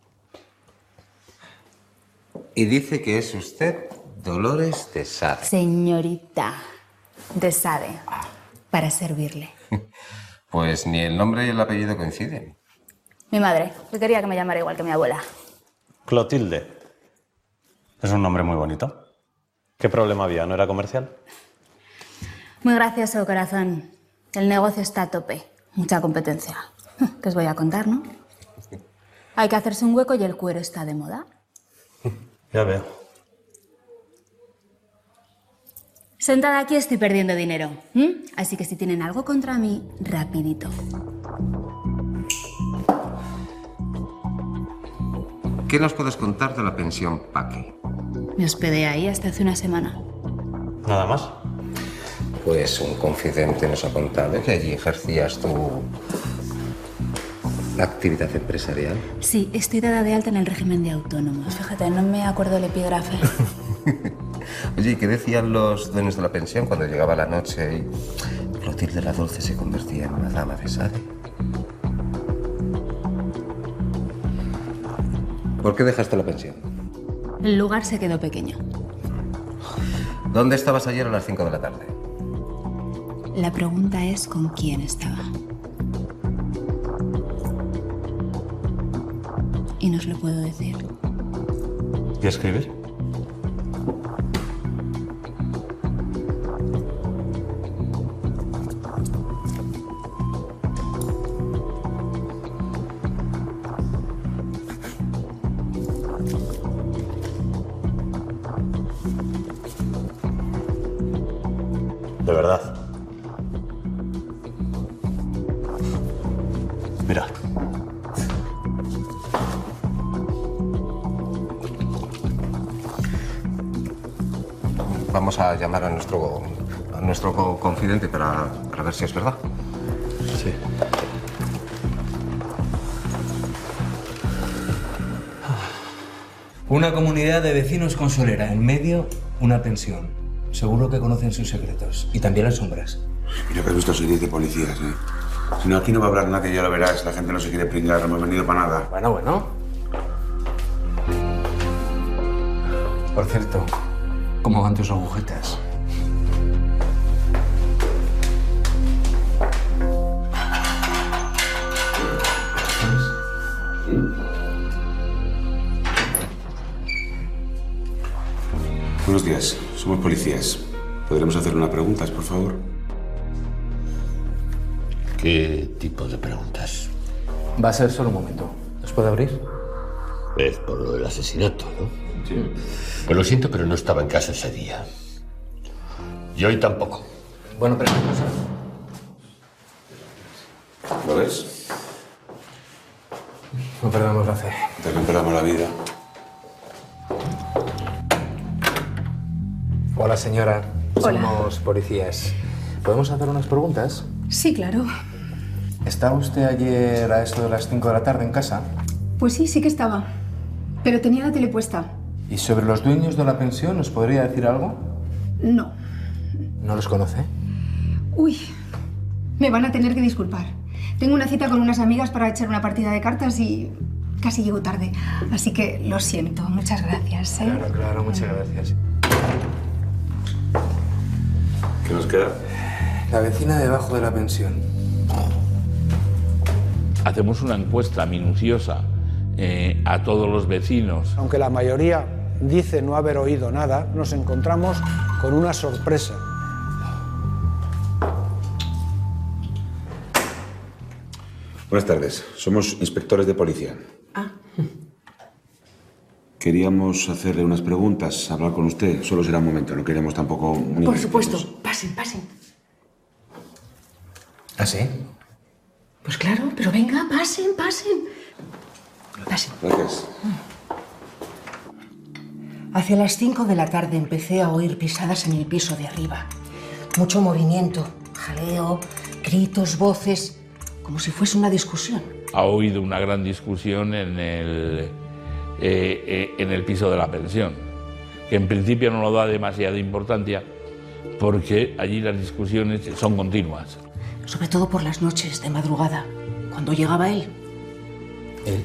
Y dice que es usted Dolores de Sade. Señorita de Sade, para servirle. Pues ni el nombre y el apellido coinciden. Mi madre, que quería que me llamara igual que mi abuela. Clotilde. Es un nombre muy bonito. ¿Qué problema había? ¿No era comercial? Muy gracioso, corazón. El negocio está a tope. Mucha competencia. ¿Qué os voy a contar, no? Hay que hacerse un hueco y el cuero está de moda. Ya veo. Sentada aquí estoy perdiendo dinero. Así que si tienen algo contra mí, rapidito. ¿Qué nos puedes contar de la pensión Paque? Me hospedé ahí hasta hace una semana. ¿Nada más? Pues un confidente nos ha contado que allí ejercías tu actividad empresarial. Sí, estoy dada de alta en el régimen de autónomos. Fíjate, no me acuerdo el epígrafe. Oye, ¿y qué decían los dueños de la pensión cuando llegaba la noche y Clotilde la Dulce se convertía en una dama de Sade? ¿Por qué dejaste la pensión? El lugar se quedó pequeño. ¿Dónde estabas ayer a las 5 de la tarde? La pregunta es con quién estaba. Y no os lo puedo decir. ¿Y escribir? De verdad. Mira. Vamos a llamar a nuestro confidente para ver si es verdad. Sí. Una comunidad de vecinos con solera, en medio una pensión. Seguro que conocen sus secretos. Y también las sombras. Mira que has visto series de policías, ¿eh? Si no, aquí no va a hablar nadie, ya lo verás. La gente no se quiere pringar, no hemos venido para nada. Bueno. Por cierto, ¿cómo van tus agujetas? Buenos días, somos policías. ¿Podremos hacer unas preguntas, por favor? ¿Qué tipo de preguntas? Va a ser solo un momento. ¿Os puedo abrir? Es por lo del asesinato, ¿no? Sí. Pues lo siento, pero no estaba en casa ese día. Y hoy tampoco. Bueno, pero... ¿Lo ves? No perdamos la fe. También perdamos la vida. Hola, señora. Hola. Somos policías. ¿Podemos hacer unas preguntas? Sí, claro. ¿Estaba usted ayer a esto de las 5 de la tarde en casa? Pues sí que estaba. Pero tenía la tele puesta. ¿Y sobre los dueños de la pensión nos podría decir algo? No. ¿No los conoce? Uy, me van a tener que disculpar. Tengo una cita con unas amigas para echar una partida de cartas y casi llego tarde. Así que lo siento. Muchas gracias, ¿eh? Claro, muchas gracias. ¿Qué nos queda? La vecina debajo de la pensión. Hacemos una encuesta minuciosa a todos los vecinos. Aunque la mayoría dice no haber oído nada, nos encontramos con una sorpresa. Buenas tardes, somos inspectores de policía. Ah. Queríamos hacerle unas preguntas, hablar con usted. Solo será un momento, no queremos tampoco... Por supuesto, pasen. ¿Ah, sí? Pues claro, pero venga, pasen. Pasen. Gracias. Hacia las 5 de la tarde empecé a oír pisadas en el piso de arriba. Mucho movimiento, jaleo, gritos, voces, como si fuese una discusión. Ha oído una gran discusión en el piso de la pensión, que en principio no lo da demasiada importancia porque allí las discusiones son continuas. Sobre todo por las noches, de madrugada, cuando llegaba él. ¿Él?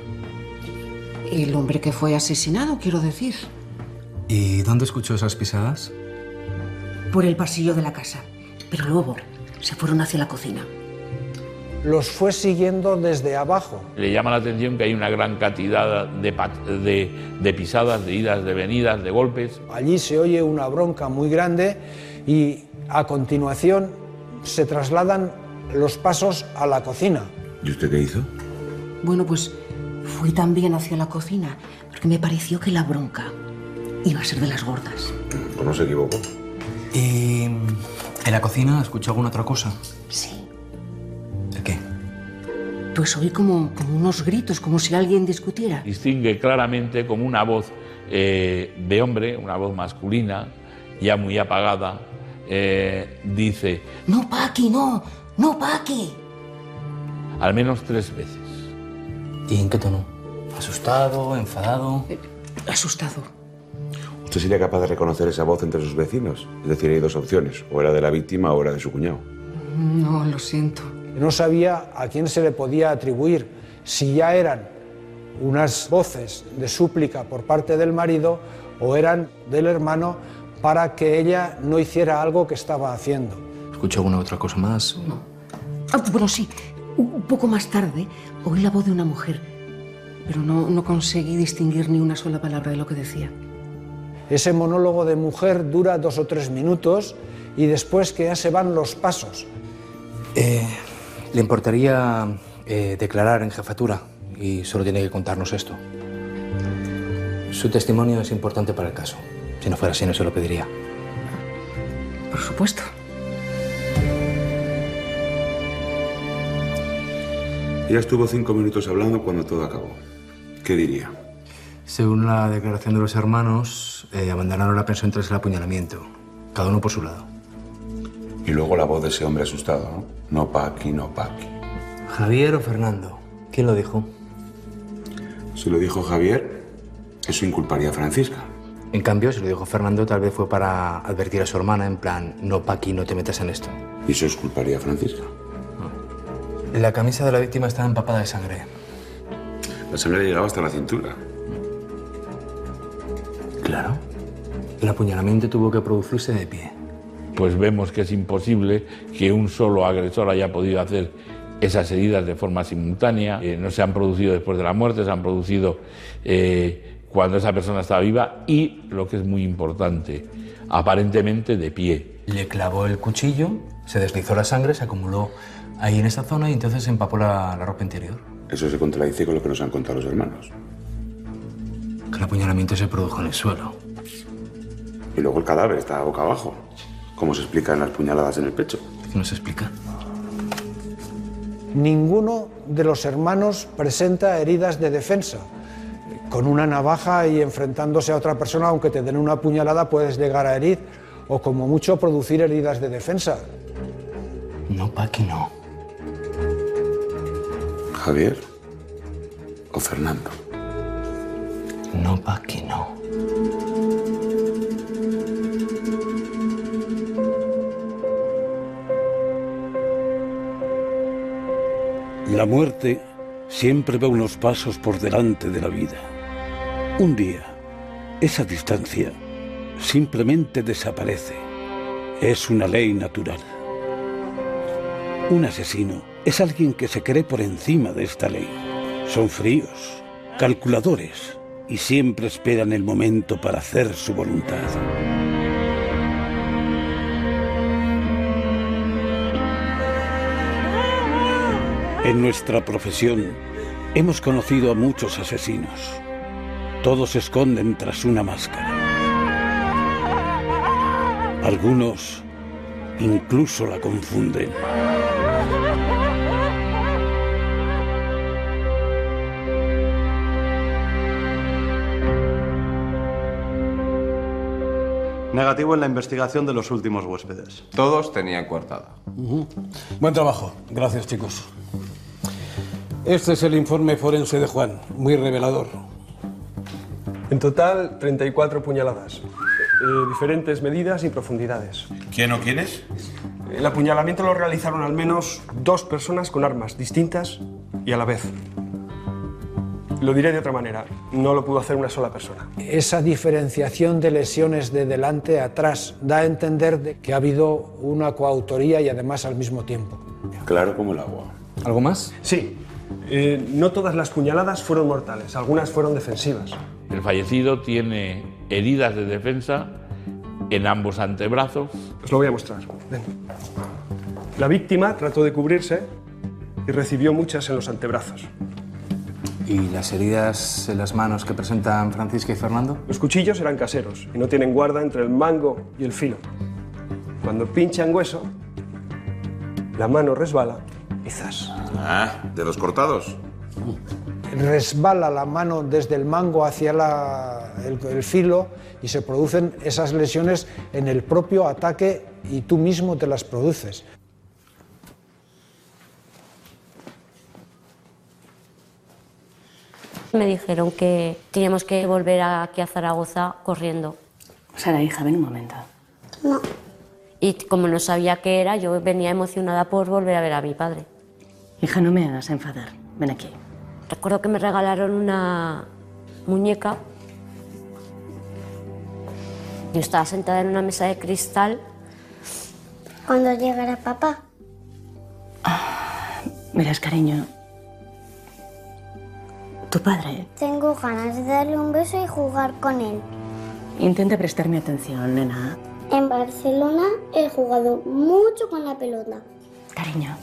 El hombre que fue asesinado, quiero decir. ¿Y dónde escuchó esas pisadas? Por el pasillo de la casa. Pero luego se fueron hacia la cocina. Los fue siguiendo desde abajo. Le llama la atención que hay una gran cantidad de pisadas, de idas, de venidas, de golpes. Allí se oye una bronca muy grande y a continuación se trasladan los pasos a la cocina. ¿Y usted qué hizo? Bueno, pues fui también hacia la cocina, porque me pareció que la bronca iba a ser de las gordas. Pues no se equivocó. ¿Y en la cocina escuchó alguna otra cosa? Sí. ¿El qué? Pues oí como unos gritos, como si alguien discutiera. Distingue claramente como una voz de hombre, una voz masculina, ya muy apagada, dice... ¡No, Paqui, no! ¡No, Paqui! Al menos 3 veces. ¿Y en qué tono? ¿Asustado? ¿Enfadado? Asustado. ¿Usted sería capaz de reconocer esa voz entre sus vecinos? Es decir, hay 2 opciones, o era de la víctima o era de su cuñado. No, lo siento. No sabía a quién se le podía atribuir, si ya eran unas voces de súplica por parte del marido o eran del hermano para que ella no hiciera algo que estaba haciendo. ¿Escuchó alguna otra cosa más? No. Ah, bueno, sí. Un poco más tarde oí la voz de una mujer, pero no conseguí distinguir ni una sola palabra de lo que decía. Ese monólogo de mujer dura 2 o 3 minutos y después que ya se van los pasos. ¿Le importaría declarar en jefatura? Y solo tiene que contarnos esto. Su testimonio es importante para el caso. Si no fuera así, no se lo pediría. Por supuesto. Ella estuvo 5 minutos hablando cuando todo acabó. ¿Qué diría? Según la declaración de los hermanos, abandonaron la pensión tras el apuñalamiento. Cada uno por su lado. Y luego la voz de ese hombre asustado, ¿no? No pa' aquí, no pa' aquí. ¿Javier o Fernando? ¿Quién lo dijo? Si lo dijo Javier, eso inculparía a Francisca. En cambio, si lo dijo Fernando, tal vez fue para advertir a su hermana, en plan, no pa' aquí, no te metas en esto. ¿Y eso exculparía a Francisca? La camisa de la víctima estaba empapada de sangre. La sangre llegaba hasta la cintura. Claro. El apuñalamiento tuvo que producirse de pie. Pues vemos que es imposible que un solo agresor haya podido hacer esas heridas de forma simultánea. No se han producido después de la muerte, se han producido cuando esa persona estaba viva y, lo que es muy importante, aparentemente de pie. Le clavó el cuchillo, se deslizó la sangre, se acumuló ahí en esa zona y entonces se empapó la ropa interior. Eso se contradice con lo que nos han contado los hermanos. Que el apuñalamiento se produjo en el suelo. Y luego el cadáver está boca abajo. ¿Cómo se explican las puñaladas en el pecho? ¿Qué no se explica? Ninguno de los hermanos presenta heridas de defensa. Con una navaja y enfrentándose a otra persona, aunque te den una puñalada, puedes llegar a herir. O como mucho producir heridas de defensa. No, Paqui, no. ¿Javier o Fernando? No, Paqui, no. La muerte siempre va unos pasos por delante de la vida. Un día, esa distancia simplemente desaparece. Es una ley natural. Un asesino es alguien que se cree por encima de esta ley. Son fríos, calculadores y siempre esperan el momento para hacer su voluntad. En nuestra profesión hemos conocido a muchos asesinos. Todos se esconden tras una máscara. Algunos incluso la confunden. Negativo en la investigación de los últimos huéspedes. Todos tenían coartada. Buen trabajo. Gracias, chicos. Este es el informe forense de Juan. Muy revelador. En total, 34 puñaladas. Diferentes medidas y profundidades. ¿Quién o quiénes? El apuñalamiento lo realizaron al menos 2 personas con armas distintas y a la vez. Lo diré de otra manera, no lo pudo hacer una sola persona. Esa diferenciación de lesiones de delante a atrás da a entender que ha habido una coautoría y además al mismo tiempo. Claro como el agua. ¿Algo más? Sí. No todas las puñaladas fueron mortales, algunas fueron defensivas. El fallecido tiene heridas de defensa en ambos antebrazos. Os lo voy a mostrar. Ven. La víctima trató de cubrirse y recibió muchas en los antebrazos. ¿Y las heridas en las manos que presentan Francisca y Fernando? Los cuchillos eran caseros y no tienen guarda entre el mango y el filo. Cuando pinchan hueso, la mano resbala y ¡zas! Ah, ¿de los cortados? Resbala la mano desde el mango hacia el filo y se producen esas lesiones en el propio ataque y tú mismo te las produces. Me dijeron que teníamos que volver aquí a Zaragoza corriendo. Sara, hija, ven un momento. No. Y como no sabía qué era, yo venía emocionada por volver a ver a mi padre. Hija, no me hagas enfadar. Ven aquí. Recuerdo que me regalaron una muñeca. Yo estaba sentada en una mesa de cristal. ¿Cuándo llegará papá? Verás, cariño. Tu padre. Tengo ganas de darle un beso y jugar con él. Intenta prestarme atención, nena. En Barcelona he jugado mucho con la pelota. Cariño.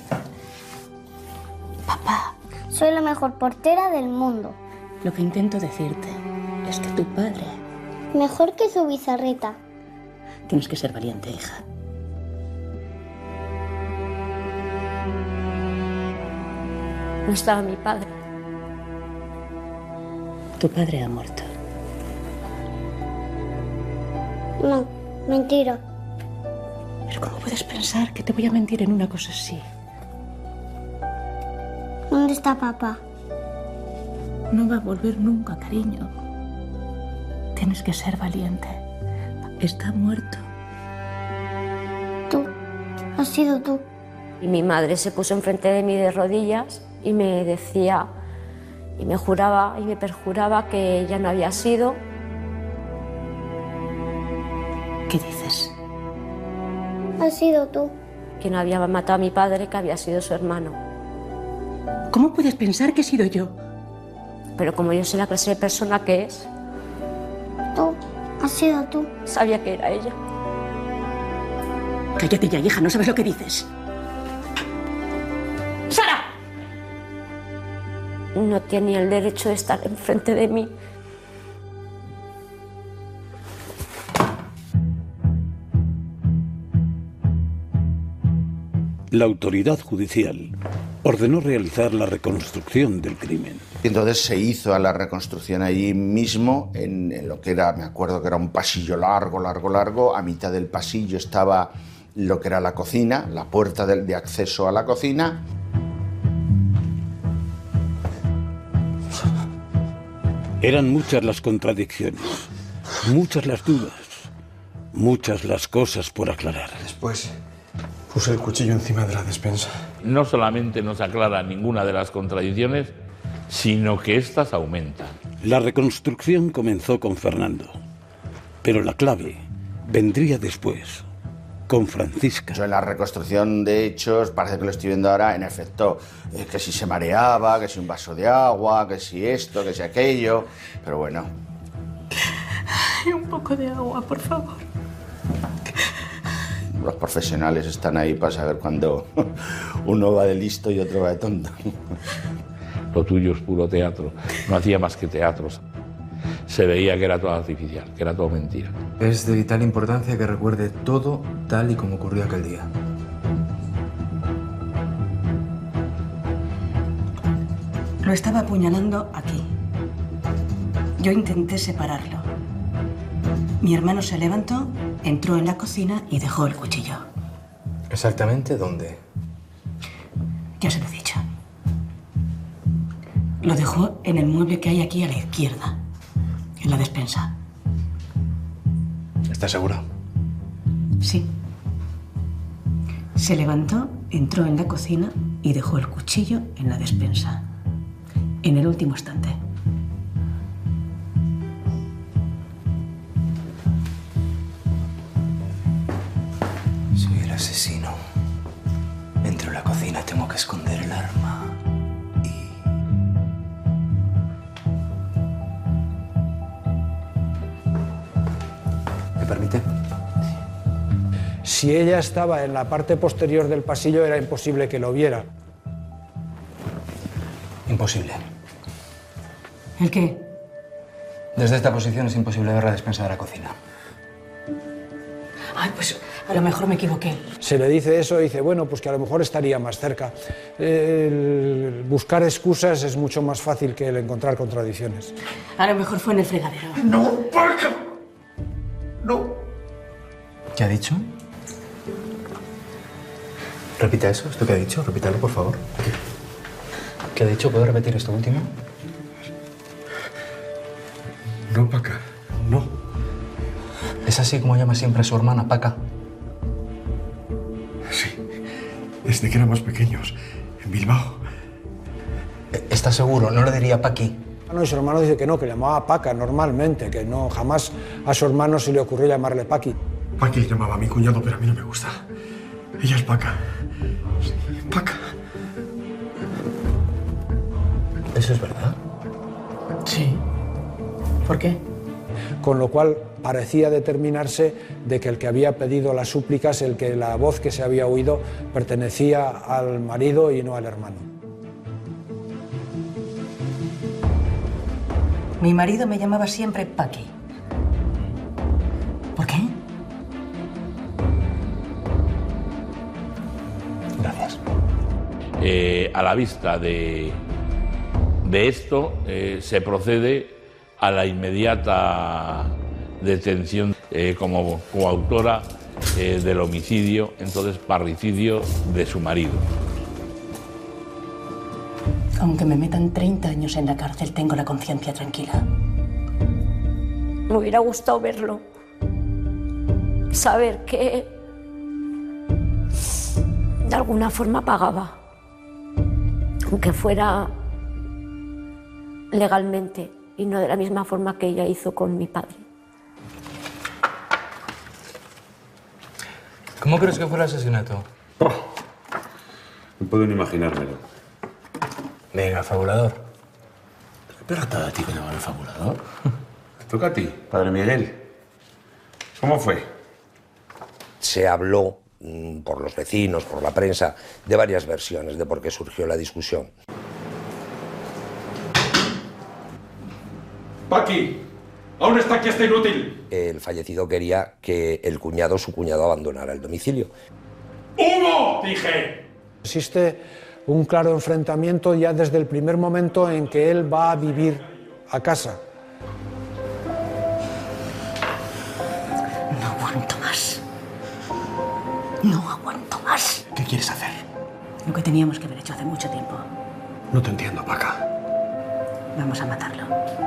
Papá. Soy la mejor portera del mundo. Lo que intento decirte es que tu padre... Mejor que su bizarreta. Tienes que ser valiente, hija. no estaba mi padre. Tu padre ha muerto. No, mentira. ¿Pero cómo puedes pensar que te voy a mentir en una cosa así? ¿Dónde está papá? No va a volver nunca, cariño. Tienes que ser valiente. Está muerto. Tú. Has sido tú. Y mi madre se puso enfrente de mí de rodillas y me decía, y me juraba y me perjuraba que ella no había sido. ¿Qué dices? Has sido tú. Que no había matado a mi padre, que había sido su hermano. ¿Cómo puedes pensar que he sido yo? Pero como yo sé la clase de persona que es... Tú. Has sido tú. Sabía que era ella. Cállate ya, hija, no sabes lo que dices. ¡Sara! No tenía el derecho de estar enfrente de mí. La autoridad judicial ordenó realizar la reconstrucción del crimen. Entonces se hizo a la reconstrucción allí mismo, en lo que era, me acuerdo que era un pasillo largo. A mitad del pasillo estaba lo que era la cocina, la puerta de acceso a la cocina. Eran muchas las contradicciones, muchas las dudas, muchas las cosas por aclarar. Después puse el cuchillo encima de la despensa. No solamente no se aclara ninguna de las contradicciones, sino que éstas aumentan. La reconstrucción comenzó con Fernando, pero la clave vendría después, con Francisca. Yo en la reconstrucción de hechos, parece que lo estoy viendo ahora, en efecto, que si se mareaba, que si un vaso de agua, que si esto, que si aquello, pero bueno. Ay, un poco de agua, por favor. Los profesionales están ahí para saber cuándo uno va de listo y otro va de tonto. Lo tuyo es puro teatro. No hacía más que teatros. Se veía que era todo artificial, que era todo mentira. Es de vital importancia que recuerde todo tal y como ocurrió aquel día. Lo estaba apuñalando aquí. Yo intenté separarlo. Mi hermano se levantó, entró en la cocina y dejó el cuchillo. ¿Exactamente dónde? Ya se lo he dicho. Lo dejó en el mueble que hay aquí a la izquierda, en la despensa. ¿Estás seguro? Sí. Se levantó, entró en la cocina y dejó el cuchillo en la despensa, en el último estante. Soy el asesino. Entro en la cocina, tengo que esconder el arma. ¿Me permite? Si ella estaba en la parte posterior del pasillo, era imposible que lo viera. Imposible. ¿El qué? Desde esta posición es imposible ver la despensa de la cocina. Ay, pues a lo mejor me equivoqué. Se le dice eso y dice, bueno, pues que a lo mejor estaría más cerca. El buscar excusas es mucho más fácil que el encontrar contradicciones. A lo mejor fue en el fregadero. ¡No, Paca! No. ¿Qué ha dicho? Repita eso, esto que ha dicho, repítalo, por favor. ¿Qué ha dicho? ¿Puedo repetir esto último? No, Paca, no. ¿Es así como llama siempre a su hermana, Paca? Sí, desde que éramos pequeños, en Bilbao. ¿Estás seguro? ¿No le diría Paqui? No, y su hermano dice que no, que le llamaba Paca normalmente, que no, jamás a su hermano se le ocurrió llamarle Paqui. Paqui le llamaba a mi cuñado, pero a mí no me gusta. Ella es Paca. Sí, Paca. ¿Eso es verdad? Sí. ¿Por qué? Con lo cual parecía determinarse de que el que había pedido las súplicas, la voz que se había oído, pertenecía al marido y no al hermano. Mi marido me llamaba siempre Paqui. ¿Por qué? Gracias. A la vista de esto, se procede a la inmediata detención como coautora del homicidio, entonces parricidio, de su marido. Aunque me metan 30 años en la cárcel, tengo la conciencia tranquila. Me hubiera gustado verlo, saber que de alguna forma pagaba, aunque fuera legalmente y no de la misma forma que ella hizo con mi padre. ¿Cómo crees que fue el asesinato? Oh, no puedo ni imaginármelo. Venga, fabulador. ¿Pero a ti que llaman el fabulador? Toca a ti, padre Miguel. ¿Cómo fue? Se habló por los vecinos, por la prensa, de varias versiones de por qué surgió la discusión. ¡Paqui! ¡Aún está aquí este inútil! El fallecido quería que su cuñado, abandonara el domicilio. ¡Hugo! ¡Dije! Existe un claro enfrentamiento ya desde el primer momento en que él va a vivir a casa. No aguanto más. No aguanto más. ¿Qué quieres hacer? Lo que teníamos que haber hecho hace mucho tiempo. No te entiendo, Paca. Vamos a matarlo.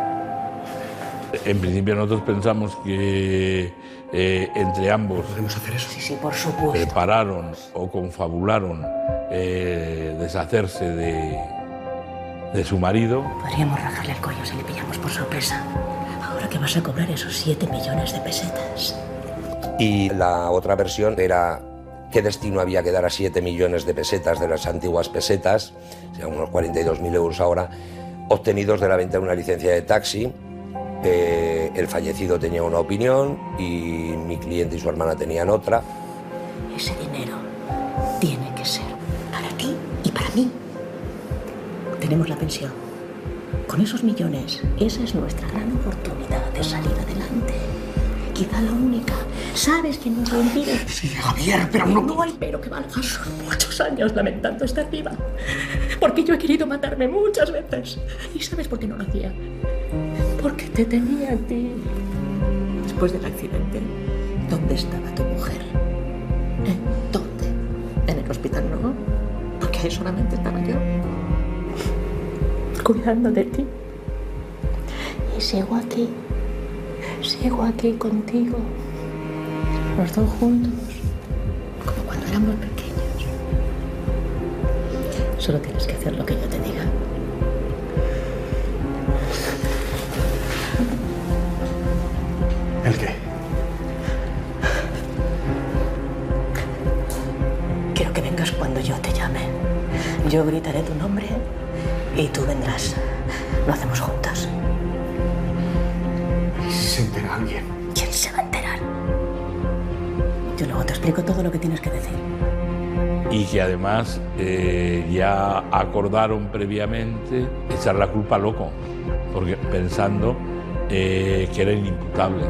En principio nosotros pensamos que entre ambos ¿podemos hacer eso? Sí, por supuesto. prepararon o confabularon deshacerse de su marido. Podríamos rajarle el cuello si le pillamos por sorpresa. Ahora que vas a cobrar esos 7 millones de pesetas. Y la otra versión era qué destino había que dar a 7 millones de pesetas de las antiguas pesetas, o sea, unos 42.000 euros ahora, obtenidos de la venta de una licencia de taxi. El fallecido tenía una opinión y mi cliente y su hermana tenían otra. Ese dinero tiene que ser para ti y para mí. Tenemos la pensión. Con esos millones, esa es nuestra gran oportunidad de salir adelante. Quizá la única. ¿Sabes quién nos lo impide? Sí, Javier, pero no... No hay pero que valga. Son muchos años lamentando estar viva. Porque yo he querido matarme muchas veces. ¿Y sabes por qué no lo hacía? Porque te tenía a ti. Después del accidente, ¿dónde estaba tu mujer? ¿Dónde? En el hospital no, porque ahí solamente estaba yo. Cuidando de ti. Y sigo aquí contigo. Los dos juntos. Como cuando éramos pequeños. Solo tienes que hacer lo que yo te diga. ¿El qué? Quiero que vengas cuando yo te llame. Yo gritaré tu nombre y tú vendrás. Lo hacemos juntos. ¿Y si se entera alguien? ¿Quién se va a enterar? Yo luego te explico todo lo que tienes que decir. Y que además ya acordaron previamente echar la culpa a Loco, porque pensando que era inimputable.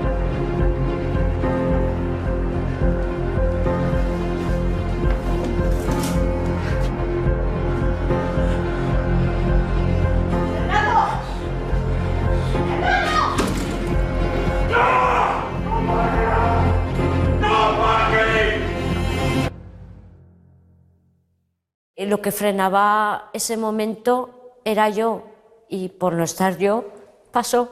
Lo que frenaba ese momento era yo, y por no estar yo, pasó.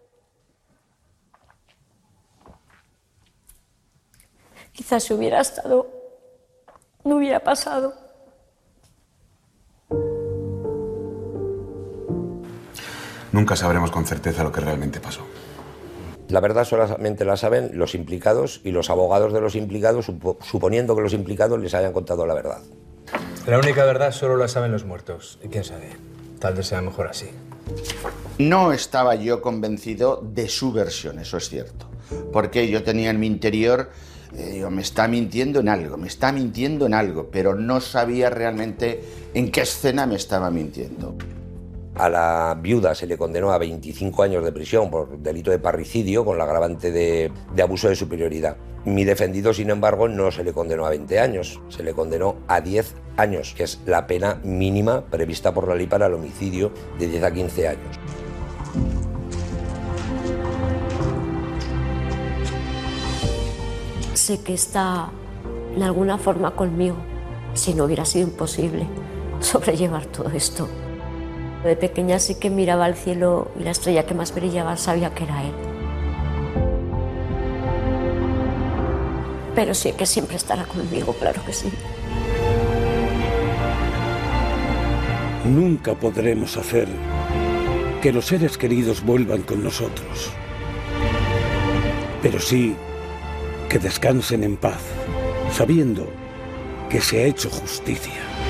Quizás si hubiera estado, no hubiera pasado. Nunca sabremos con certeza lo que realmente pasó. La verdad solamente la saben los implicados y los abogados de los implicados, suponiendo que los implicados les hayan contado la verdad. La única verdad solo la saben los muertos. Y quién sabe, tal vez sea mejor así. No estaba yo convencido de su versión, eso es cierto. Porque yo tenía en mi interior, digo, me está mintiendo en algo, pero no sabía realmente en qué escena me estaba mintiendo. A la viuda se le condenó a 25 años de prisión por delito de parricidio con la agravante de abuso de superioridad. Mi defendido, sin embargo, no se le condenó a 20 años, se le condenó a 10 años, que es la pena mínima prevista por la ley para el homicidio, de 10 a 15 años. Sé que está de alguna forma conmigo, si no hubiera sido imposible sobrellevar todo esto. De pequeña sí que miraba al cielo y la estrella que más brillaba sabía que era él. Pero sí que siempre estará conmigo, claro que sí. Nunca podremos hacer que los seres queridos vuelvan con nosotros, pero sí que descansen en paz, sabiendo que se ha hecho justicia.